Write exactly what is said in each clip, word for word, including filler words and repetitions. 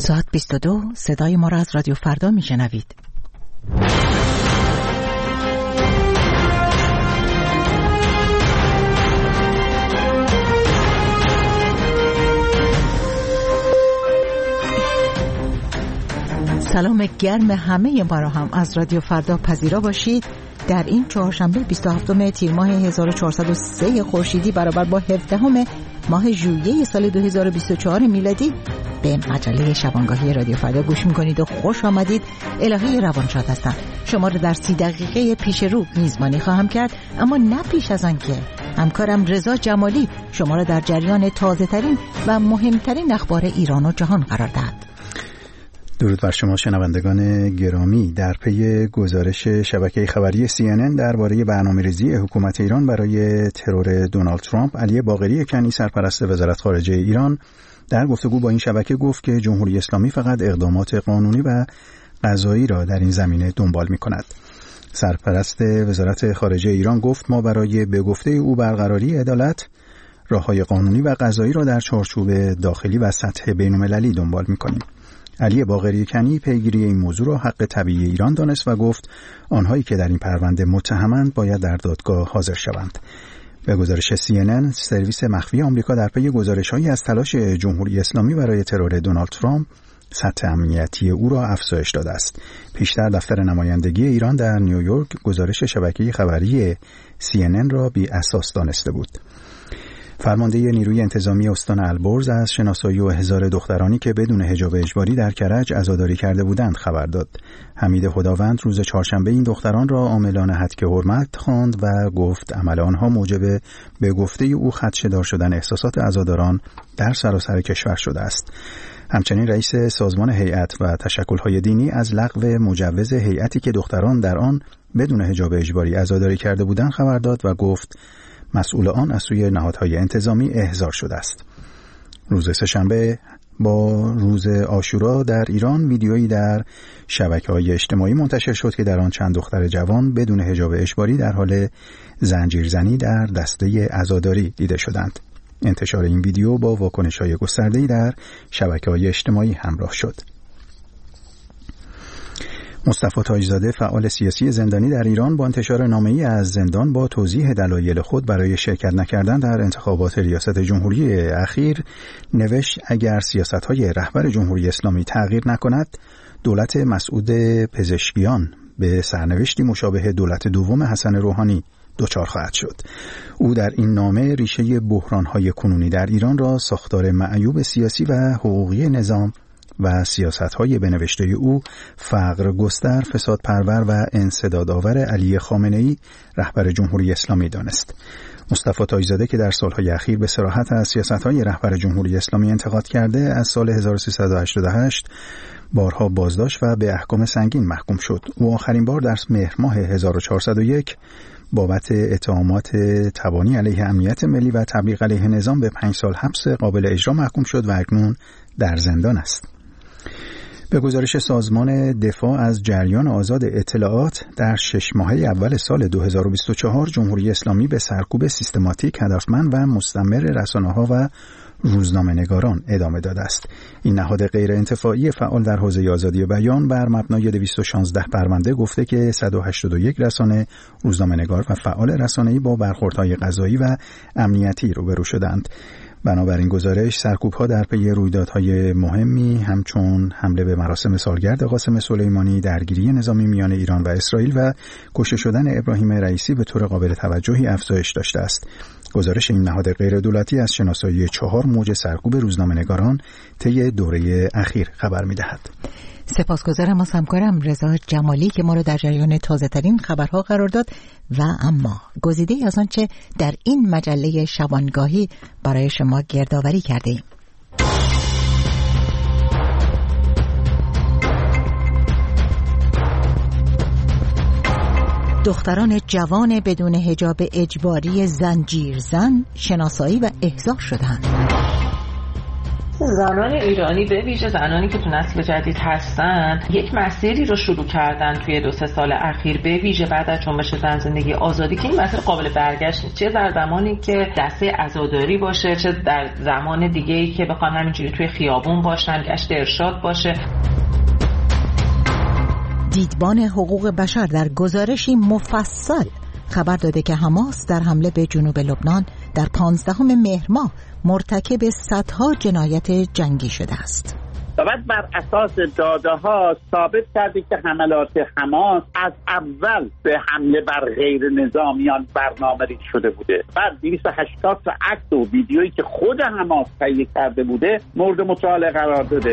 ساعت بیست و دو صدای ما را از رادیو فردا میشنوید. سلام گرم همه ما را هم از رادیو فردا پذیرا باشید. در این چهارشنبه بیست و هفتم تیر ماه هزار و چهارصد و سه خورشیدی برابر با هفدهم ماه ژوئیه سال دو هزار و بیست و چهار میلادی به مجله شبانگاهی رادیو فردا گوش میکنید و خوش آمدید. الهی روانشاد هستم. شما رو در سی دقیقه پیش رو میزبانی خواهم کرد، اما نه پیش از آن که همکارم رضا جمالی شما را در جریان تازه ترین و مهمترین اخبار ایران و جهان قرار دهد. درود بر شما شنوندگان گرامی. در پی گزارش شبکه خبری سی ان ان درباره برنامه‌ریزی حکومت ایران برای ترور دونالد ترامپ، علی باقری کنی سرپرست وزارت خارجه ایران در گفتگو با این شبکه گفت که جمهوری اسلامی فقط اقدامات قانونی و قضایی را در این زمینه دنبال می‌کند. سرپرست وزارت خارجه ایران گفت ما برای به گفته او برقراری عدالت راه‌های قانونی و قضایی را در چارچوب داخلی و سطح بین‌المللی دنبال می‌کنیم. علی باقری کنی پیگیری این موضوع را حق طبیعی ایران دانست و گفت آنهایی که در این پرونده متهمند باید در دادگاه حاضر شوند. به گزارش سی ان ان، سرویس مخفی آمریکا در پی گزارش‌هایی از تلاش جمهوری اسلامی برای ترور دونالد ترامپ سطح امنیتی او را افزایش داده است. پیشتر دفتر نمایندگی ایران در نیویورک گزارش شبکه خبری سی ان ان را بی اساس دانسته بود. فرمانده نیروی انتظامی استان البرز از شناسایی و احضار دخترانی که بدون حجاب اجباری در کرج عزاداری کرده بودند خبر داد. حمید خداوند روز چهارشنبه این دختران را عاملان هتک حرمت خواند و گفت عمل آنها موجب به گفته او خدشه‌دار شدن احساسات عزاداران در سراسر کشور شده است. همچنین رئیس سازمان هیئت و تشکل‌های دینی از لغو مجوز هیئتی که دختران در آن بدون حجاب اجباری عزاداری کرده بودند خبر داد و گفت مسئول آن از سوی نهادهای انتظامی احضار شده است. روز سه‌شنبه با روز عاشورا در ایران ویدیویی در شبکه‌های اجتماعی منتشر شد که در آن چند دختر جوان بدون حجاب اجباری در حال زنجیرزنی در دسته عزاداری دیده شدند. انتشار این ویدیو با واکنش‌های گسترده‌ای در شبکه‌های اجتماعی همراه شد. مصطفی تاجزاده فعال سیاسی زندانی در ایران با انتشار نامه‌ای از زندان با توضیح دلایل خود برای شرکت نکردن در انتخابات ریاست جمهوری اخیر نوشت اگر سیاست‌های رهبر جمهوری اسلامی تغییر نکند دولت مسعود پزشکیان به سرنوشتی مشابه دولت دوم حسن روحانی دچار خواهد شد. او در این نامه ریشه بحران‌های کنونی در ایران را ساختار معیوب سیاسی و حقوقی نظام و سیاست‌های به نوشته او فقر گستر، فساد پرور و انسدادآور علی خامنه‌ای رهبر جمهوری اسلامی دانست. مصطفی تاجزاده که در سالهای اخیر به صراحت از سیاست‌های رهبر جمهوری اسلامی انتقاد کرده، از سال هزار و سیصد و هشتاد و هشت بارها بازداشت و به احکام سنگین محکوم شد. او آخرین بار در مهر ماه هزار و چهارصد و یک بابت اتهامات تبانی علیه امنیت ملی و تبلیغ علیه نظام به پنج سال حبس قابل اجرا محکوم شد و اکنون در زندان است. به گزارش سازمان دفاع از جریان آزاد اطلاعات در شش ماهه اول سال دو هزار و بیست و چهار جمهوری اسلامی به سرکوب سیستماتیک، هدفمند و مستمر رسانه‌ها و روزنامه‌نگاران ادامه داده است. این نهاد غیر انتفاعی فعال در حوزه آزادی بیان بر مبنای دویست و شانزده پرونده گفته که صد و هشتاد و یک رسانه، روزنامه‌نگار و فعال رسانه‌ای با برخوردهای قضایی و امنیتی روبرو شدند. بنابراین گزارش سرکوب‌ها در پی رویدادهای مهمی همچون حمله به مراسم سالگرد قاسم سلیمانی، درگیری نظامی میان ایران و اسرائیل و کشته شدن ابراهیم رئیسی به طور قابل توجهی افزایش داشته است. گزارش این نهاد غیر دولتی از شناسایی چهار موج سرکوب روزنامه‌نگاران طی دوره اخیر خبر می‌دهد. سپاسگزارم از همکارم رضا جمالی که ما رو در جریان تازه ترین خبرها قرار داد و اما گزیده از آنچه در این مجله شبانگاهی برای شما گردآوری کرده ایم. دختران جوان بدون حجاب اجباری زنجیرزن شناسایی و احضار شدند. زنان ایرانی به ویژه زنانی که تو نسل جدید هستن یک مسیری رو شروع کردن توی دو سه سال اخیر، به ویژه بعد از جنبش زن زندگی آزادی، که این مسیر قابل برگشت نیست، چه در زمانی که دسته عزاداری باشه، چه در زمان دیگه‌ای که بخوان همینجوری توی خیابون باشن، گشت ارشاد باشه. دیدبان حقوق بشر در گزارشی مفصل خبر داده که حماس در حمله به جنوب لبنان در پانزدهم مهر ماه مرتکب صدها جنایت جنگی شده است. و بعد بر اساس داده ها ثابت کرده که حملات حماس از اول به حمله بر غیر نظامیان برنامه‌ریزی شده بوده. بعد دویست و هشتاد تا عکس و ویدیویی که خود حماس تهیه کرده بوده مورد مطالعه قرار داده.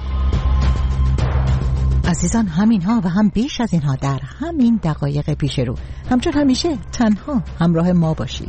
عزیزان، همین ها و هم بیش از اینها در همین دقایق پیش رو. همچون همیشه تنها همراه ما باشید.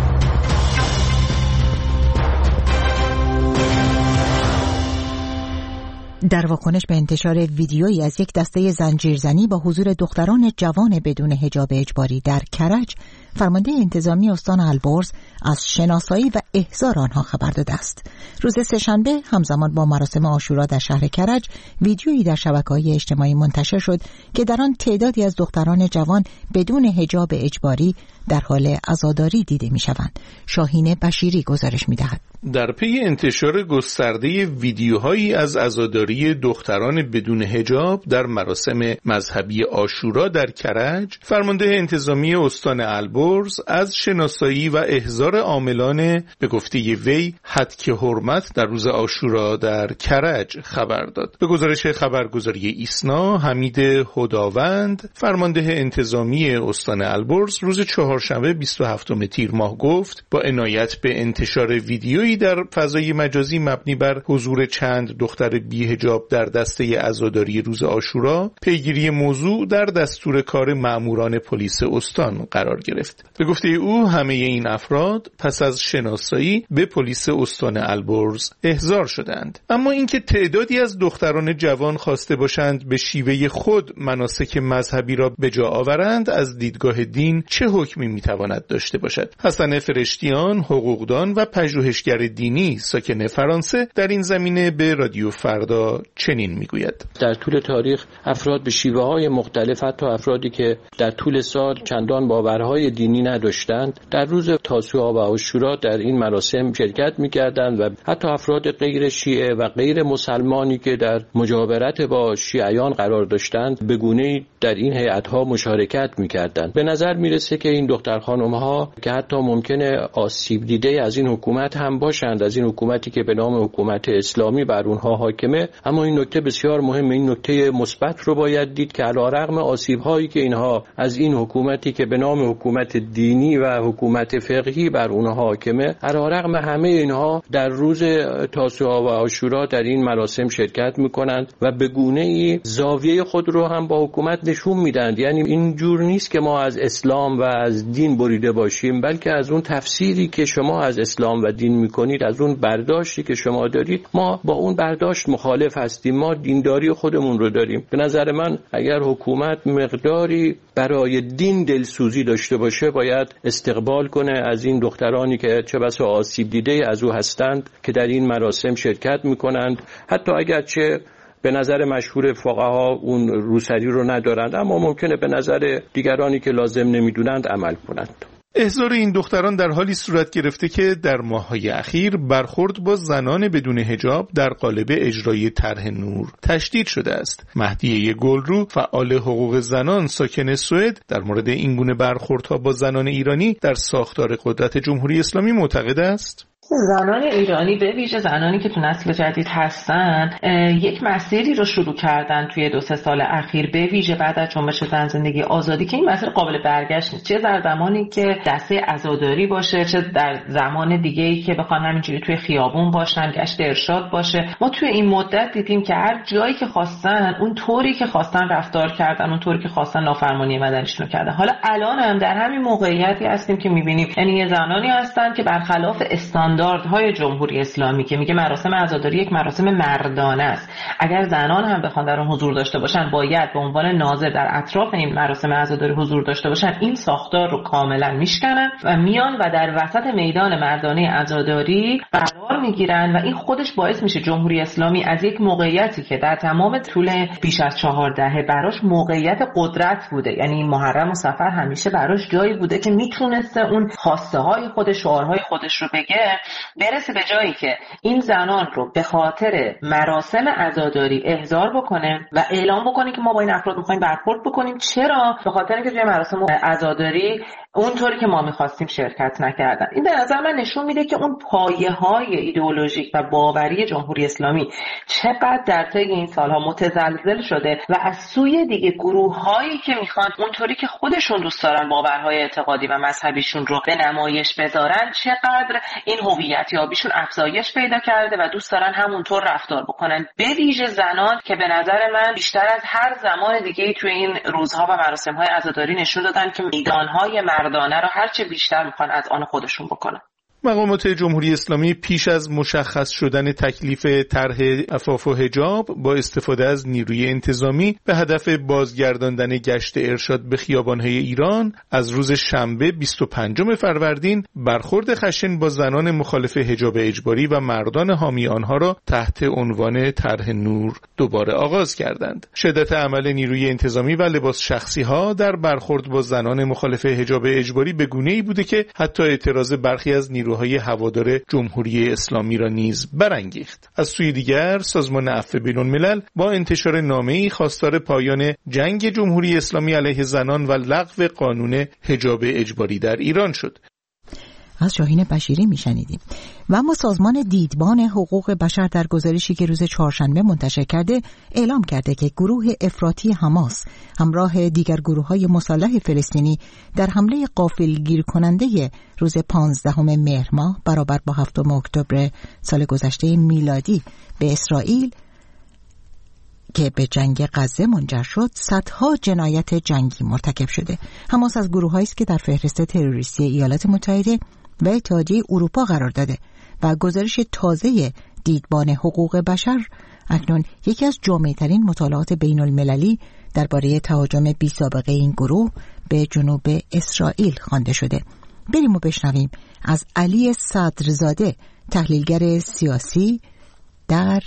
در واکنش به انتشار ویدیویی از یک دسته زنجیرزنی با حضور دختران جوان بدون حجاب اجباری در کرج، فرمانده انتظامی استان البرز از شناسایی و احضار آنها خبر داده است. روز سه‌شنبه همزمان با مراسم عاشورا در شهر کرج، ویدیویی در شبکه‌های اجتماعی منتشر شد که در آن تعدادی از دختران جوان بدون حجاب اجباری در حال عزاداری دیده می‌شوند. شاهین بشیری گزارش می‌دهد. در پی انتشار گسترده ویدیوهایی از عزاداری دختران بدون حجاب در مراسم مذهبی عاشورا در کرج، فرمانده انتظامی استان البرز از شناسایی و احضار عاملان به گفته وی هتک حرمت در روز عاشورا در کرج خبر داد. به گزارش خبرگزاری ایسنا، حمید هداوند، فرمانده انتظامی استان البرز، روز چهارشنبه بیست و هفتم تیر ماه گفت با عنایت به انتشار ویدیویی در فضای مجازی مبنی بر حضور چند دختر بی‌حجاب در دسته عزاداری روز عاشورا، پیگیری موضوع در دستور کار مأموران پلیس استان قرار گرفت. به گفته او همه این افراد پس از شناسایی به پلیس استان البرز احضار شدند. اما اینکه تعدادی از دختران جوان خواسته باشند به شیوه خود مناسک مذهبی را به جا آورند، از دیدگاه دین چه حکمی میتواند داشته باشد؟ حسن فرشتیان، حقوقدان و پژوهشگر دینی ساکن فرانسه، در این زمینه به رادیو فردا چنین میگوید: در طول تاریخ افراد به شیوه‌های مختلف، حتی افرادی که در طول سال چندان باورهای دینی نداشتند، در روز تاسوعا و عاشورا در این مراسم شرکت می‌کردند و حتی افراد غیر شیعه و غیر مسلمانی که در مجاورت با شیعیان قرار داشتند به گونه‌ای در این هیئت‌ها مشارکت می‌کردند. به نظر میرسه که این دختر خانم‌ها که حتی ممکنه آسیب دیده از این حکومت هم باشند، از این حکومتی که به نام حکومت اسلامی بر اونها حاکمه، اما این نکته بسیار مهمه، این نکته مثبت رو باید دید که علیرغم آسیب‌هایی که اینها از این حکومتی که به نام حکومت دینی و حکومت فقهی بر اونها حاکمه، علیرغم همه اینها در روز تاسوعا و عاشورا در این مراسم شرکت میکنند و به گونه‌ای زاویه خود رو هم با حکومت نشون میدن. یعنی این جور نیست که ما از اسلام و از دین بریده باشیم، بلکه از اون تفسیری که شما از اسلام و دین میکنید، از اون برداشتی که شما دارید، ما با اون برداشت مخالف هستیم. ما دینداری خودمون رو داریم. به نظر من اگر حکومت مقداری برای دین دلسوزی داشته باشه، باید استقبال کنه از این دخترانی که چه بسا آسیب دیده از او هستند که در این مراسم شرکت میکنند، حتی اگرچه به نظر مشهور فقها اون روسری رو ندارند، اما ممکنه به نظر دیگرانی که لازم نمیدونند عمل کنند. احضار این دختران در حالی صورت گرفته که در ماه‌های اخیر برخورد با زنان بدون حجاب در قالب اجرای طرح نور تشدید شده است. مهدیه گلرو، فعال حقوق زنان ساکن سوئد، در مورد این گونه برخوردها با زنان ایرانی در ساختار قدرت جمهوری اسلامی معتقد است: زنان ایرانی به ویژه زنانی که تو نسل جدید هستن یک مسیری رو شروع کردن توی دو سه سال اخیر، به ویژه بعد از جنبش زن زندگی آزادی، که این مسیر قابل برگشت نیست، چه در زمانی که دسته عزاداری باشه، چه در زمان دیگه‌ای که بخوان همینجوری توی خیابون باشن، گشت ارشاد باشه. ما توی این مدت دیدیم که هر جایی که خواستن، اون طوری که خواستن رفتار کردن، اون طوری که خواستن نافرمانی مدنیشون رو کردن. حالا الان هم در همین موقعیتی هستیم که می‌بینیم، یعنی زنانی هستن که برخلاف استاندارد استانداردهای جمهوری اسلامی که میگه مراسم عزاداری یک مراسم مردانه است، اگر زنان هم بخوان در اون حضور داشته باشن باید به عنوان ناظر در اطراف این مراسم عزاداری حضور داشته باشن، این ساختار رو کاملا میشکنن و میان و در وسط میدان مردانه عزاداری قرار میگیرن و این خودش باعث میشه جمهوری اسلامی از یک موقعیتی که در تمام طول بیش از چهار دهه براش موقعیت قدرت بوده، یعنی محرم و سفر همیشه براش جایی بوده که میتونسته اون خواسته های خودش، شعارهای خودش رو بگه، برسه به جایی که این زنان رو به خاطر مراسم عزاداری احضار بکنه و اعلام بکنه که ما با این افراد میخوایم برخورد بکنیم. چرا؟ به خاطر اینکه توی مراسم عزاداری اونطوری که ما میخواستیم شرکت نکردن. این به نظر من نشون میده که اون پایه‌های ایدئولوژیک و باوری جمهوری اسلامی چقدر در طی این سالها متزلزل شده و از سوی دیگه گروه‌هایی که میخوان اونطوری که خودشون دوست دارن باورهای اعتقادی و مذهبیشون رو به نمایش بذارن، چقدر این هویتیابیشون افزایش پیدا کرده و دوست دارن همونطور رفتار بکنن، به ویژه زنان که به نظر من بیشتر از هر زمان دیگه توی این روزها و مراسم‌های عزاداری نشون دادن که میدان‌های مردانه رو هرچه بیشتر میخوان از آن خودشون بکنن. مقامات جمهوری اسلامی پیش از مشخص شدن تکلیف طرح عفاف و حجاب با استفاده از نیروی انتظامی به هدف بازگرداندن گشت ارشاد به خیابان‌های ایران از روز شنبه بیست و پنجم فروردین برخورد خشن با زنان مخالف حجاب اجباری و مردان حامی آنها را تحت عنوان طرح نور دوباره آغاز کردند. شدت عمل نیروی انتظامی و لباس شخصی‌ها در برخورد با زنان مخالف حجاب اجباری به گونه‌ای بوده که حتی اعتراض برخی از نیروهای هوادار جمهوری اسلامی را نیز برانگیخت. از سوی دیگر سازمان عفو بین‌الملل با انتشار نامه‌ای خواستار پایان جنگ جمهوری اسلامی علیه زنان و لغو قانون حجاب اجباری در ایران شد. از شاهین بشیری میشنیدیم. و اما سازمان دیدبان حقوق بشر در گزارشی که روز چهارشنبه منتشر کرده اعلام کرده که گروه افراطی حماس همراه دیگر گروه‌های مسلح فلسطینی در حمله غافلگیر کننده روز پانزدهم مهر ماه برابر با هفتم اکتبر سال گذشته میلادی به اسرائیل که به جنگ غزه منجر شد صدها جنایت جنگی مرتکب شده. حماس از گروه‌هایی است که در فهرست تروریستی ایالات متحده و اتحادیه اروپا قرار داده و گزارش تازه دیدبان حقوق بشر اکنون یکی از جامع‌ترین مطالعات بین المللی درباره تهاجم بی سابقه این گروه به جنوب اسرائیل خوانده شده. بریم و بشنویم از علی صدرزاده، تحلیلگر سیاسی در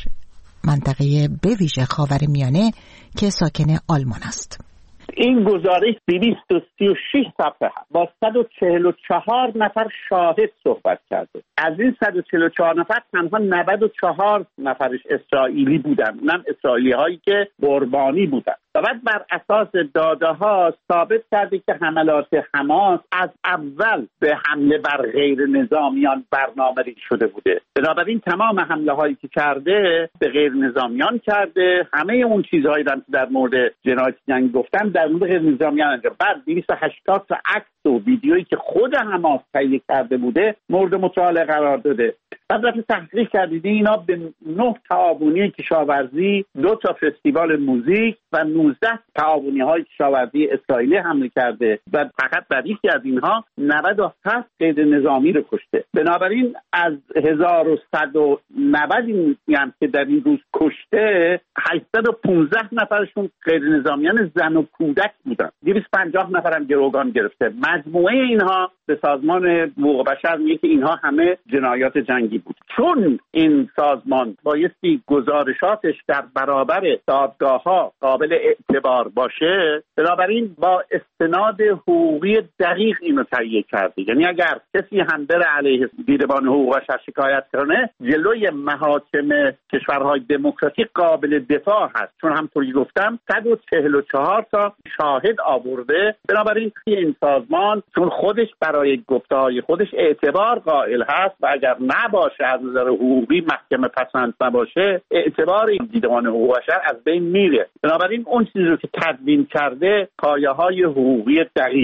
منطقه به ویژه خاورمیانه که ساکن آلمان است. این گزارش دویست و سی و شش صفحه با صد و چهل و چهار نفر شاهد صحبت کرده. از این صد و چهل و چهار نفر تنها نود و چهار نفرش اسرائیلی بودن، اونم اسرائیلی هایی که قربانی بودن. و بعد بر اساس داده ها ثابت کرده که حملات حماس از اول به حمله بر غیر نظامیان برنامه‌ریزی شده بوده. بنابراین تمام حمله هایی که کرده به غیر نظامیان کرده. همه اون چیزهایی که در مورد جنایت جنگی گفتم در مورد غیر نظامیان انجام. بعد دویست و هشتاد تا عکس و ویدیویی که خود حماس تهیه کرده بوده مورد مطالعه قرار داده. بعد رفت تحقیق کردید اینا به نه تعاونی کشاورزی، دو تا فستیوال موزیک و نوزده تعاونی های کشاورزی اسرائیلی حمله کرده و فقط در یکی از اینها نود و هفت قید نظامی رو کشته. بنابراین از هزار و صد و نود یعنی که در این روز کشته، هشتصد و پانزده نفرشون غیر نظامیان زن و کودک بودن. دویست و پنجاه نفر هم گروگان گرفته. مجموعه اینها به سازمان حقوق بشر میگه که اینها همه جنایات جنگی بود. چون این سازمان بایستی گزارشاتش در برابر دادگاه‌ها قابل اعتبار باشه، بنابراین با استناد حقوقی دقیق اینو تهیه کرده. یعنی اگر کسی هم بره علیه دیدبان حقوق بشر شکایت کنه، جلوی محاکم کشورهای دموکراتیک قابل دفاع هست. چون همونطوری گفتم صد و چهل و چهار تا شاهد آورده. بنابراین این سازمان چون خودش برای گفته‌های خودش اعتبار قائل هست و اگر نباشه از نظر حقوقی محکمه پسند نباشه، اعتبار این دیدبان حقوق بشر از بین میره. بنابراین اون چیزی رو که تدوین کرده پایه‌های حقوقی دقیق داره.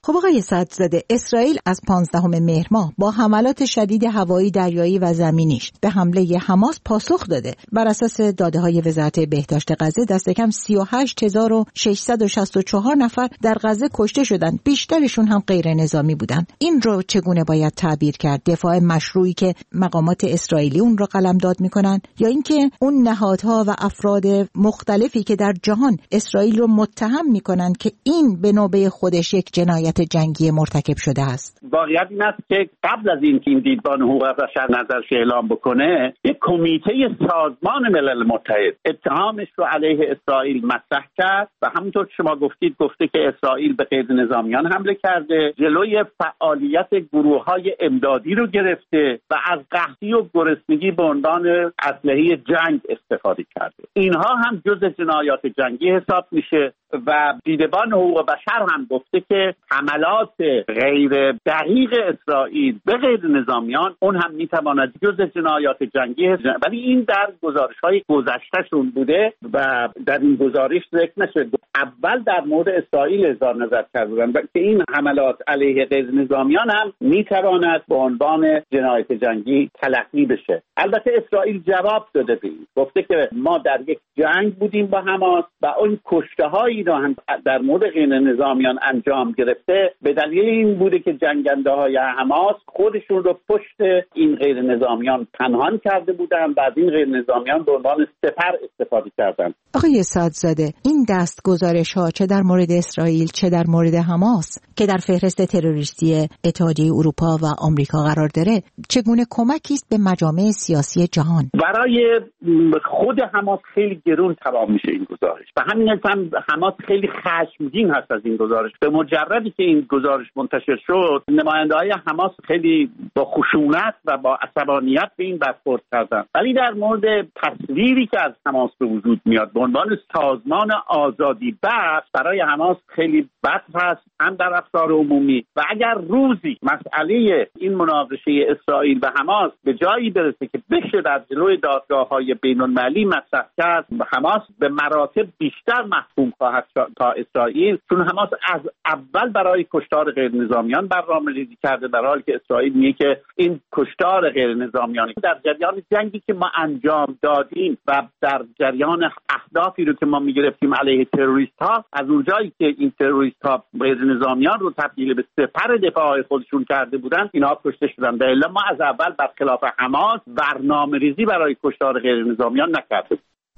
خب آقای صدرزاده، اسرائیل از پانزدهم مهر ماه با حملات شدید هوایی، دریایی و زمینیش به حمله حماس پاسخ داده. بر اساس داده‌های وزارت بهداشت غزه دست کم سی و هشت هزار و ششصد و شصت و چهار نفر در غزه کشته شدند، بیشترشون هم غیر نظامی بودند. این رو چگونه باید تعبیر کرد؟ دفاع مشروعی که مقامات اسرائیلی اون رو قلمداد میکنن، یا اینکه اون نهادها و افراد مختلفی که در جهان اسرائیل رو متهم میکنن که این به نوبه خودش یک جنایت جنگی مرتکب شده است؟ واقعیت این است که قبل از اینکه این دیدبان حقوق بشر نظرش اعلام بکنه، یک کمیته سازمان ملل متحد اتهامش رو علیه اسرائیل مطرح کرد و همونطور که شما گفتید گفته که اسرائیل به غیر نظامیان حمله کرده، جلوی فعالیت گروه‌های امدادی رو گرفته و از قحطی و گرسنگی به عنوان اسلحه جنگ استفاده کرده. اینها هم جزء جنایات جنگی حساب میشه و دیدبان حقوق بشر هم گفته که حملات غیر دقیق اسرائیل به غیر نظامیان اون هم میتواند جزء جنایات جنگی هست، ولی این در گزارش‌های گذشتهشون بوده و در این گزارش ذکر نشد. اول در مورد اسرائیل اظهار نظر کردن که این حملات علیه غیر نظامیان هم میتواند به عنوان جنایت جنگی تلقی بشه. البته اسرائیل جواب داده به این، گفته که ما در یک جنگ بودیم با حماس و اون کشته‌هایی رو هم در مورد غیر نظامیان انجام گرفته به دلیل این بوده که جنگنده‌های حماس خودشون رو پشت این غیر نظامیان پنهان کرده بودن و از این غیر نظامیان به عنوان سپر استفاده کردن. آقای صدرزاده، این دست گزارش‌ها چه در مورد اسرائیل چه در مورد حماس که در فهرست تروریستی اتحادیه اروپا و آمریکا قرار داره، چگونه کمکی است به مجامع سیاسی جهان؟ برای خود حماس خیلی گرون تمام میشه این گزارش و همین هم حماس خیلی خشمگین هست از این گزارش. به مجردی که این گزارش منتشر شد، نماینده‌های حماس خیلی با خشونت و با عصبانیت به این برخورد کردن، ولی در مورد تصویری که از حماس به وجود میاد به عنوان سازمان آزادی بخش برای حماس خیلی بد هست، هم در افکار عمومی. و اگر روزی مسئله این مناقشه اسرائیل و حماس به جایی برسه که بشه در جلوی دادگاه‌های بین‌المللی مطرح کرد، حماس به مراتب بیشتر محکوم خواهد شد تا اسرائیل، چون حماس از اول برای کشتار غیر نظامیان برنامه‌ریزی کرده، در حالی که اسرائیل میگه که این کشتار غیر نظامیان در جریان جنگی که ما انجام دادیم و در جریان اهدافی رو که ما میگرفتیم علیه تروریست‌ها، از اونجایی که این تروریست‌ها غیر نظامیان رو تبدیل به سپر دفاع خودشون کرده بودن، اینها کشته شدن. و الا ما از اول برخلاف حماس برنامه‌ریزی برای کشتار غیر نظامیان نکردیم.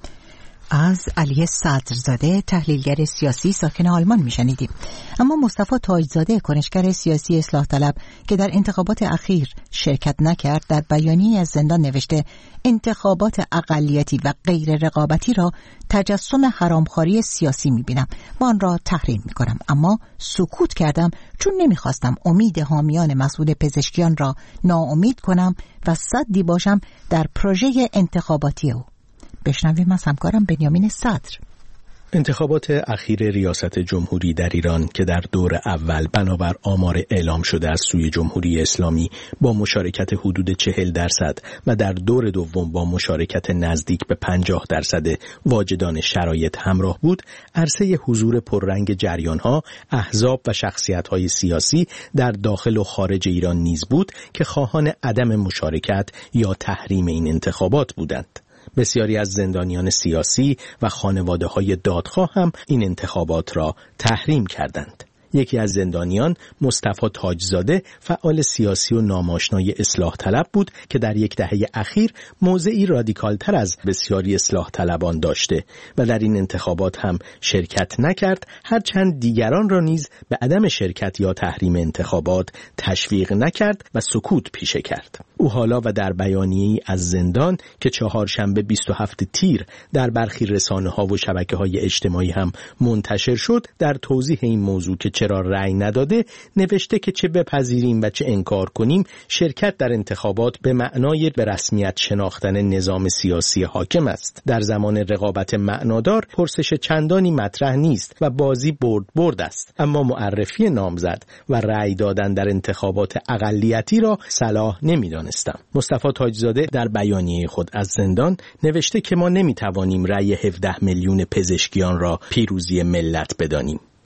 از علی صدرزاده، تحلیلگر سیاسی ساکن آلمان میشنیدیم. اما مصطفی تاجزاده، کنشگر سیاسی اصلاح طلب که در انتخابات اخیر شرکت نکرد، در بیانیه‌ای از زندان نوشته انتخابات اقلیتی و غیر رقابتی را تجسم حرامخواری سیاسی میبینم و آن را تحریم میکنم، اما سکوت کردم چون نمیخواستم امید حامیان مسعود پزشکیان را ناامید کنم و صدی باشم در پروژه انتخاباتی او. بشنویم از همکارم بنیامین صدر. انتخابات اخیر ریاست جمهوری در ایران که در دور اول بنابر آمار اعلام شده از سوی جمهوری اسلامی با مشارکت حدود چهل درصد و در دور دوم با مشارکت نزدیک به پنجاه درصد واجدان شرایط همراه بود، عرصه حضور پررنگ جریان‌ها، احزاب و شخصیت‌های سیاسی در داخل و خارج ایران نیز بود که خواهان عدم مشارکت یا تحریم این انتخابات بودند. بسیاری از زندانیان سیاسی و خانواده‌های دادخواه هم این انتخابات را تحریم کردند. یکی از زندانیان، مصطفی تاجزاده، فعال سیاسی و ناماشنای اصلاح طلب بود که در یک دهه اخیر موضعی رادیکالتر از بسیاری اصلاح طلبان داشته و در این انتخابات هم شرکت نکرد، هرچند دیگران را نیز به عدم شرکت یا تحریم انتخابات تشویق نکرد و سکوت پیشه کرد. او حالا و در بیانیه‌ای از زندان که چهارشنبه بیست و هفتم تیر در برخی رسانه‌ها و شبکه‌های اجتماعی هم منتشر شد، در توضیح این موضوع که چرا رأی نداده نوشته که چه بپذیریم و چه انکار کنیم، شرکت در انتخابات به معنای به رسمیت شناختن نظام سیاسی حاکم است. در زمان رقابت معنادار پرسش چندانی مطرح نیست و بازی برد برد است، اما معرفی نامزد و رأی دادن در انتخابات اقلیتی را صلاح نمی‌دانستم. مصطفی تاجزاده در بیانیه خود از زندان نوشته که ما نمی‌توانیم رأی هفده میلیون پزشکیان را پیروزی ملت بدانیم.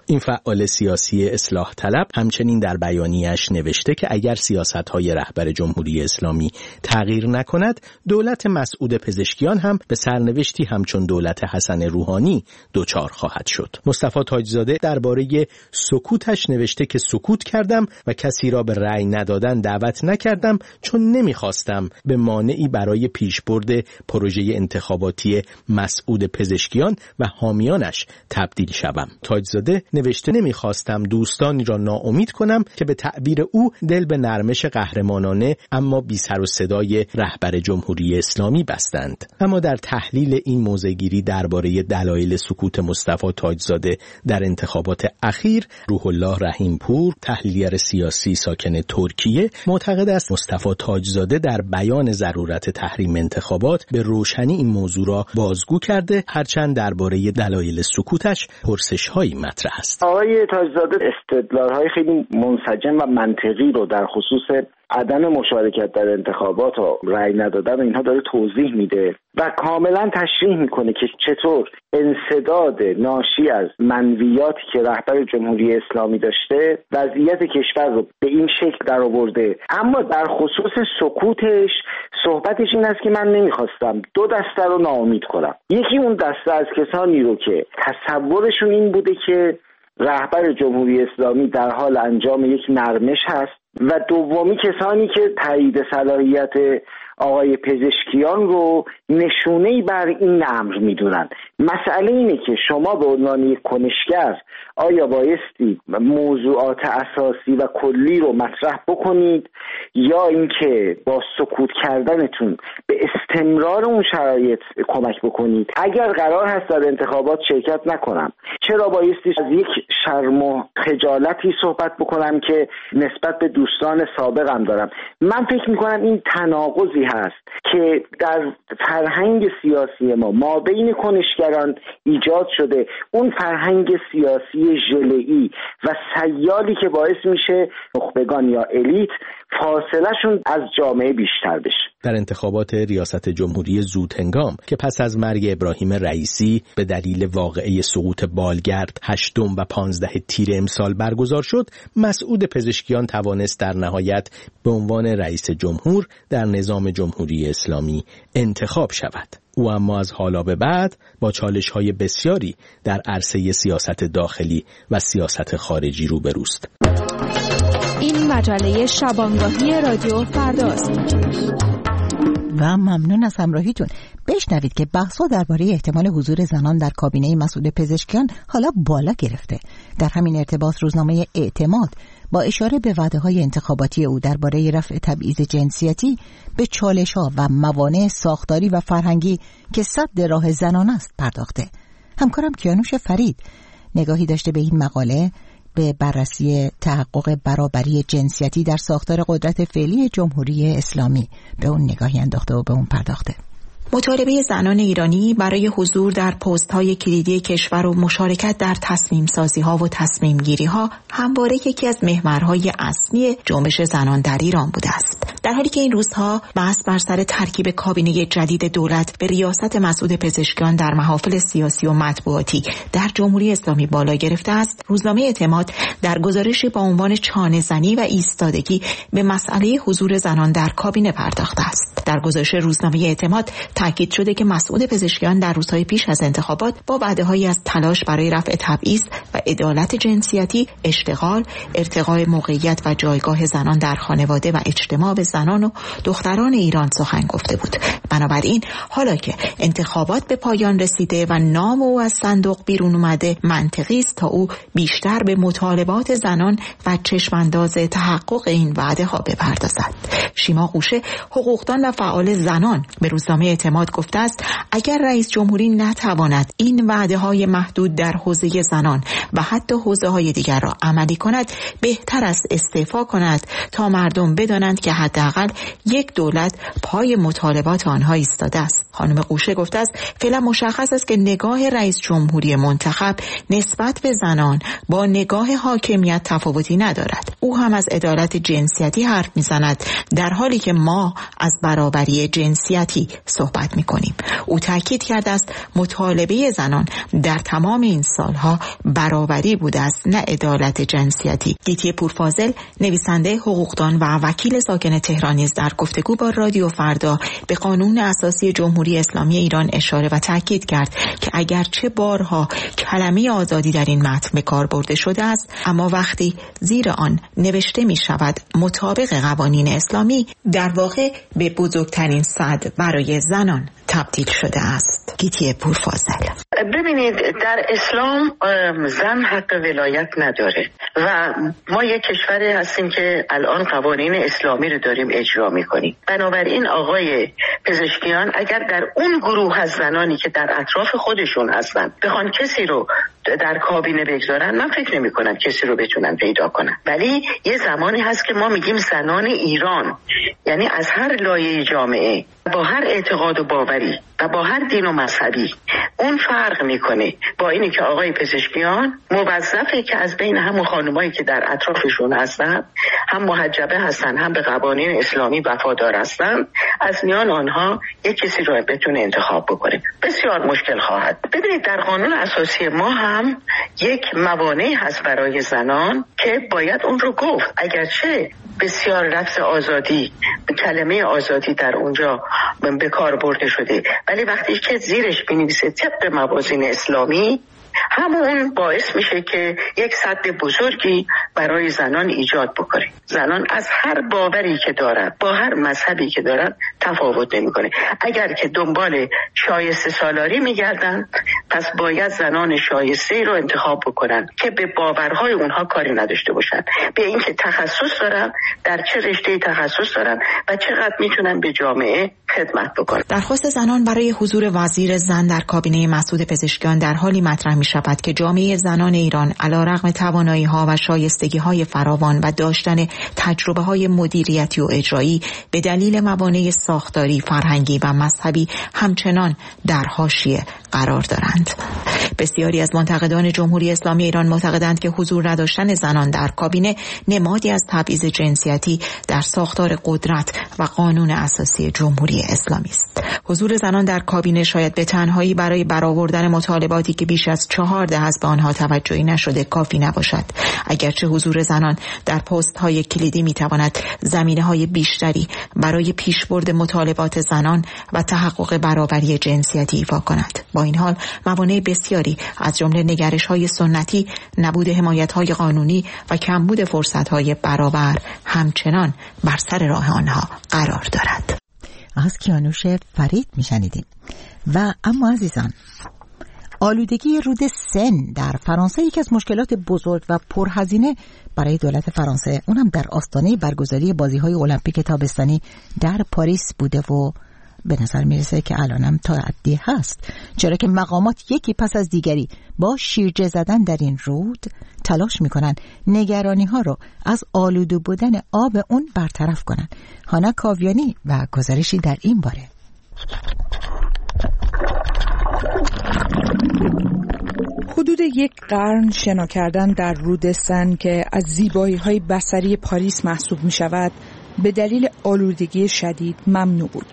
این فعال سیاسی اصلاح طلب همچنین در بیانیه‌اش نوشته که اگر سیاست‌های رهبر جمهوری اسلامی تغییر نکند، دولت مسعود پزشکیان هم به سرنوشتی همچون دولت حسن روحانی دچار خواهد شد. مصطفی تاجزاده درباره سکوتش نوشته که سکوت کردم و کسی را به رأی ندادن دعوت نکردم چون نمیخواستم به مانعی برای پیشبرد پروژه انتخاباتی مسعود پزشکیان و حامیانش تبدیل شوم. تاجزاده نوشته نمیخواستم دوستانی را ناامید کنم که به تعبیر او دل به نرمش قهرمانانه اما بی سر و صدای رهبر جمهوری اسلامی بستند. اما در تحلیل این موضع‌گیری درباره دلایل سکوت مصطفی تاجزاده در انتخابات اخیر، روح الله رحیمپور، تحلیلگر سیاسی ساکن ترکیه، معتقد است مصطفی تاجزاده در بیان ضرورت تحریم انتخابات به روشنی این موضوع را بازگو کرده، هرچند درباره دلایل سکوتش پرسش‌هایی مطرح است. آقای تاجزاده استدلال‌های خیلی منسجم و منطقی رو در خصوص عدم مشارکت در انتخابات و رأی ندادن اینها داره توضیح میده و کاملا تشریح میکنه که چطور انسداد ناشی از منویاتی که رهبر جمهوری اسلامی داشته وضعیت کشور رو به این شکل در آورده. اما در خصوص سکوتش صحبتش این است که من نمیخواستم دو دسته رو ناامید کنم. یکی اون دسته از کسانی رو که تصورشون این بوده که رهبر جمهوری اسلامی در حال انجام یک نرمش هست و دومی کسانی که تایید صلاحیت آقای پزشکیان رو نشونه‌ای بر این امر میدونن. مسئله اینه که شما به عنوان یک کنشگر آیا بایستی موضوعات اساسی و کلی رو مطرح بکنید یا اینکه با سکوت کردنتون به استمرار اون شرایط کمک بکنید؟ اگر قرار هست در انتخابات شرکت نکنم، چرا بایستی از یک شرم و خجالتی صحبت بکنم که نسبت به دوستان سابقم دارم؟ من فکر میکنم این تناقضی هست که در فرهنگ سیاسی ما ما بین کنشگران ایجاد شده، اون فرهنگ سیاسی ژله‌ای و سیالی که باعث میشه نخبگان یا الیت فاصلهشون از جامعه بیشتر بشه. در انتخابات ریاست جمهوری زودهنگام که پس از مرگ ابراهیم رئیسی به دلیل واقعه سقوط بالگرد هشتم و پانزده تیر امسال برگزار شد، مسعود پزشکیان توانست در نهایت به عنوان رئیس جمهور در نظام جمهوری اسلامی انتخاب شود. او اما از حالا به بعد با چالش‌های بسیاری در عرصه سیاست داخلی و سیاست خارجی روبروست. این مجله شبانگاهی رادیو فرداست. و ممنون از همراهیتون. بشنوید که بحث‌ها درباره احتمال حضور زنان در کابینه مسعود پزشکیان حالا بالا گرفته. در همین ارتباط روزنامه اعتماد با اشاره به وعده‌های انتخاباتی او درباره رفع تبعیض جنسیتی به چالش‌ها و موانع ساختاری و فرهنگی که سد راه زنان است پرداخته. همکارم کیانوش فرید نگاهی داشته به این مقاله، به بررسی تحقق برابری جنسیتی در ساختار قدرت فعلی جمهوری اسلامی به اون نگاهی انداخته و به اون پرداخته. مطالبه زنان ایرانی برای حضور در پست‌های کلیدی کشور و مشارکت در تصمیم سازی‌ها و تصمیم گیری‌ها همواره یکی از محورهای اصلی جنبش زنان در ایران بوده است. در حالی که این روزها بحث بر سر ترکیب کابینه جدید دولت به ریاست مسعود پزشکیان در محافل سیاسی و مطبوعاتی در جمهوری اسلامی بالا گرفته است، روزنامه اعتماد در گزارشی با عنوان چانه زنی و ایستادگی به مسئله حضور زنان در کابینه پرداخته است. در گزارش روزنامه اعتماد تاکید شده که مسعود پزشکیان در روزهای پیش از انتخابات با وعده‌هایی از تلاش برای رفع تبعیض و عدالت جنسیتی، اشتغال، ارتقاء موقعیت و جایگاه زنان در خانواده و اجتماع به زنان و دختران ایران سخن گفته بود. بنابراین حالا که انتخابات به پایان رسیده و نام او از صندوق بیرون اومده، منطقی است تا او بیشتر به مطالبات زنان و چشمانداز تحقق این وعده‌ها بپردازد. شیما قوشه، حقوقدان و فعال زنان، به روزنامه اعتماد گفته است اگر رئیس جمهوری نتواند این وعده‌های محدود در حوزه زنان و حتی حوزه‌های دیگر را عملی کند، بهتر است استعفا کند تا مردم بدانند که حداقل حداقل یک دولت پای مطالبات آنها ایستاده است. خانم قوشه گفته است فعلا مشخص است که نگاه رئیس جمهوری منتخب نسبت به زنان با نگاه حاکمیت تفاوتی ندارد. او هم از عدالت جنسیتی حرف میزند در حالی که ما از برابری جنسیتی صحبت میکنیم. او تاکید کرده است مطالبه زنان در تمام این سالها برابری بوده است نه عدالت جنسیتی. گیتی پورفاضل نویسنده حقوقدان و وکیل ساکن تهران نیز در گفتگو با رادیو فردا به قانون اساسی جمهوری اسلامی ایران اشاره و تاکید کرد که اگرچه بارها کلمه آزادی در این متن به کار برده شده است، اما وقتی زیر آن نوشته می شود مطابق قوانین اسلامی، در واقع به بزرگترین سد برای زنان تبدیل شده است. گیتی پورفاضل: ببینید، در اسلام زن حق ولایت نداره و ما یک کشوری هستیم که الان قوانین اسلامی رو داریم اجرا میکنیم. بنابراین آقای پزشکیان اگر در اون گروه از زنانی که در اطراف خودشون هستن بخوان کسی رو در کابینه بگذارن، من فکر نمی کنم کسی رو بتونن پیدا کنن. ولی یه زمانی هست که ما میگیم زنان ایران، یعنی از هر لایه جامعه، با هر اعتقاد و باوری و با هر دین و مذهبی. اون فرق میکنه با اینی که آقای پزشکیان موظفه که از بین همون خانمایی که در اطرافشون هستن، هم محجبه هستن هم به قوانین اسلامی وفادار هستن، از میان آنها یک کسی رو بتونه انتخاب بکنه. بسیار مشکل خواهد. ببینید، در قانون اساسی ما هم یک موانعی هست برای زنان که باید اون رو گفت. اگرچه بسیار لفظ آزادی، کلمه آزادی در اونجا به کار برده شده، ولی وقتی که زیرش بنویسه طبق موازین اسلامی، همون باعث میشه که یک سد بزرگی برای زنان ایجاد بکنه. زنان از هر باوری که دارن، با هر مذهبی که دارن، تفاوت نمیکنه. اگر که دنبال شایسته سالاری میگردن، پس باید زنان شایسته رو انتخاب بکنن که به باورهای اونها کاری نداشته باشن، به اینکه تخصص دارن، در چه رشته تخصص دارن و چقدر میتونن به جامعه خدمت بکنن. درخواست زنان برای حضور وزیر زن در کابینه مسعود پزشکیان در حالی مطرح می شود که جامعه زنان ایران علیرغم توانایی ها و شایستگی های فراوان و داشتن تجربه های مدیریتی و اجرایی، به دلیل موانع ساختاری، فرهنگی و مذهبی همچنان در حاشیه قرار دارند. بسیاری از منتقدان جمهوری اسلامی ایران معتقدند که حضور نداشتن زنان در کابینه نمادی از تبعیض جنسیتی در ساختار قدرت و قانون اساسی جمهوری اسلامی است. حضور زنان در کابینه شاید به تنهایی برای برآوردن مطالباتی که بیش از چهار دهه است به آنها توجهی نشده کافی نباشد. اگرچه حضور زنان در پست‌های کلیدی می‌تواند زمینه‌های بیشتری برای پیشبرد مطالبات زنان و تحقق برابری جنسیتی ایفا کند. با این حال موانع بسیاری از جمله نگرش‌های سنتی، نبود حمایت‌های قانونی و کمبود فرصت‌های برابر همچنان بر سر راه آنها قرار دارد. از کیانوش فرید میشنیدیم. و اما عزیزان، آلودگی رود سن در فرانسه یکی از مشکلات بزرگ و پرهزینه برای دولت فرانسه، اونم در آستانه برگزاری بازی‌های المپیک تابستانی در پاریس بوده و به نظر میرسه که الانم تا حدی هست، چرا که مقامات یکی پس از دیگری با شیرجه زدن در این رود تلاش میکنن نگرانی ها رو از آلوده بودن آب اون برطرف کنن. هانا کاویانی و گزارشی در این باره. حدود یک قرن شنا کردن در رود سن که از زیبایی‌های بصری پاریس محسوب می شود، به دلیل آلودگی شدید ممنوع بود.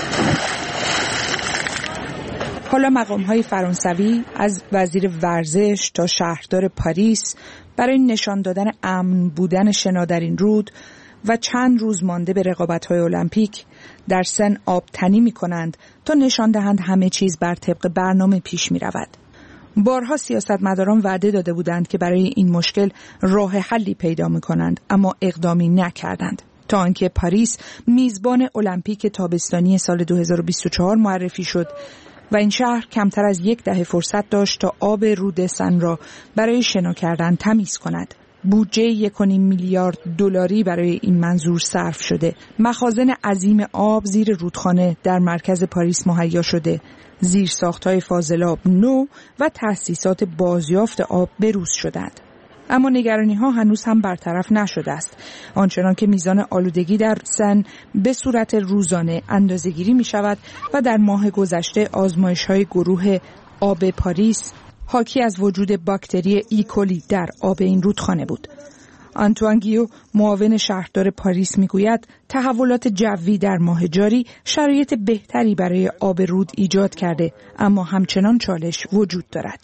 حالا مقام‌های فرانسوی از وزیر ورزش تا شهردار پاریس برای نشان دادن امن بودن شنا در این رود و چند روز مانده به رقابت‌های المپیک در سن آب تنی می‌کنند تا نشان دهند همه چیز بر طبق برنامه پیش می‌رود. بارها سیاستمداران وعده داده بودند که برای این مشکل راه حلی پیدا می‌کنند، اما اقدامی نکردند تا آنکه پاریس میزبان المپیک تابستانی سال دو هزار و بیست و چهار معرفی شد و این شهر کمتر از یک دهه فرصت داشت تا آب رود سن را برای شنا کردن تمیز کند. بودجه یک و نیم میلیارد دلاری برای این منظور صرف شده. مخازن عظیم آب زیر رودخانه در مرکز پاریس مهیا شده. زیرساخت‌های فاضلاب نو و تأسیسات بازیافت آب بروز شدند. اما نگرانی ها هنوز هم برطرف نشده است. آنچنان که میزان آلودگی در سن به صورت روزانه اندازه‌گیری می شود و در ماه گذشته آزمایش های گروه آب پاریس حاکی از وجود باکتری ایکولی در آب این رودخانه بود. آنتوان گیو، معاون شهردار پاریس، میگوید تحولات جوی در ماه جاری شرایط بهتری برای آب رود ایجاد کرده، اما همچنان چالش وجود دارد.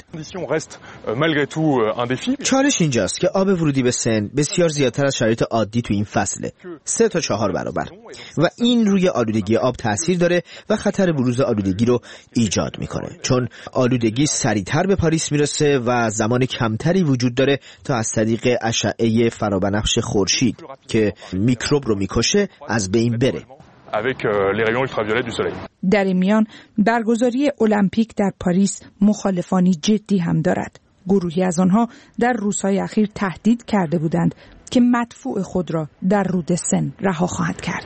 چالش اینجاست که آب ورودی به سن بسیار زیادتر از شرایط عادی تو این فصله، سه تا چهار برابر، و این روی آلودگی آب تاثیر داره و خطر بروز آلودگی رو ایجاد میکنه، چون آلودگی سریعتر به پاریس میرسه و زمان کمتری وجود داره تا از طریق اشعه فرابنفش خورشید که میکروب رو میکشه از بین بره. در این میان برگزاری المپیک در پاریس مخالفانی جدی هم دارد. گروهی از آنها در روزهای اخیر تهدید کرده بودند که مدفوع خود را در رود سن رها خواهد کرد.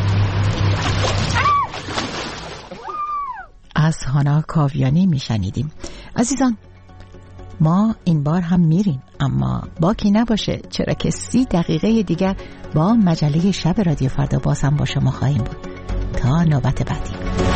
از هانا کاویانی میشنیدیم. عزیزان، ما این بار هم میریم، اما باکی نباشه، چرا که سی دقیقه دیگر با مجله شب رادیو فردا باز هم با شما خواهیم بود. تا نوبت بعدی.